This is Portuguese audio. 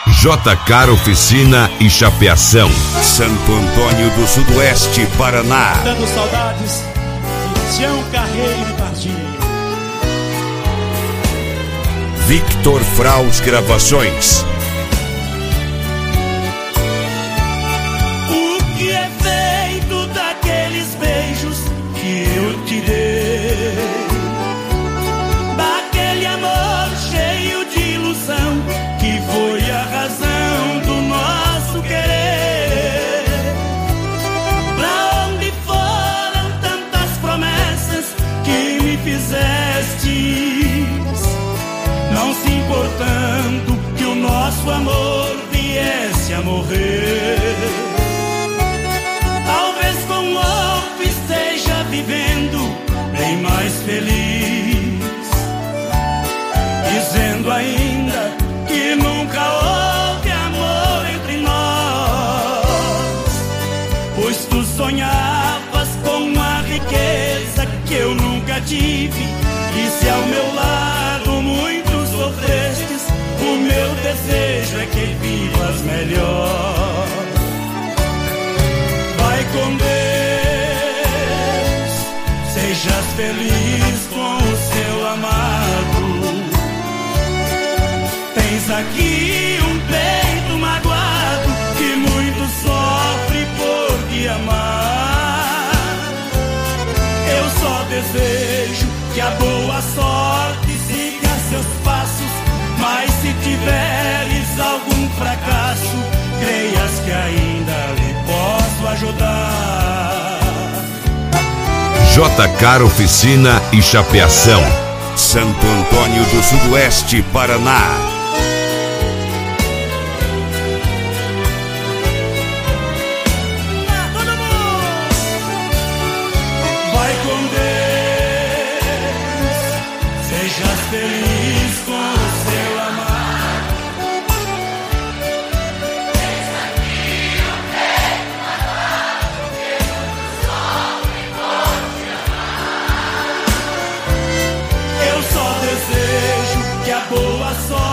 JK Oficina e Chapeação. Santo Antônio do Sudoeste, Paraná. Dando saudades de Tião Carreiro e Pardinho. Victor Fraus Gravações. O que é feito daqueles beijos que eu te dei? Daquele amor cheio de ilusão que foi a razão do nosso querer. Pra onde foram tantas promessas que me fizeste? Não se importando que o nosso amor viesse a morrer. Talvez com outro esteja vivendo bem mais feliz, dizendo ainda que nunca houve amor entre nós, pois tu sonhavas com a riqueza que eu nunca tive. E se ao meu lado muito sofrestes, o meu desejo é que vivas melhor. Vai com Deus, sejas feliz com o seu amado. Tens aqui um peito magoado que muito sofre por te amar. Eu só desejo que a boa sorte siga seus passos, mas se tiveres algum fracasso, creias que ainda lhe posso ajudar. JK Oficina e Chapeação. Santo Antônio do Sudoeste, Paraná. Vai com Deus, sejas feliz com o seu amar. Tens aqui um peito magoado que muito sofre por te amar. Eu só desejo que a boa sorte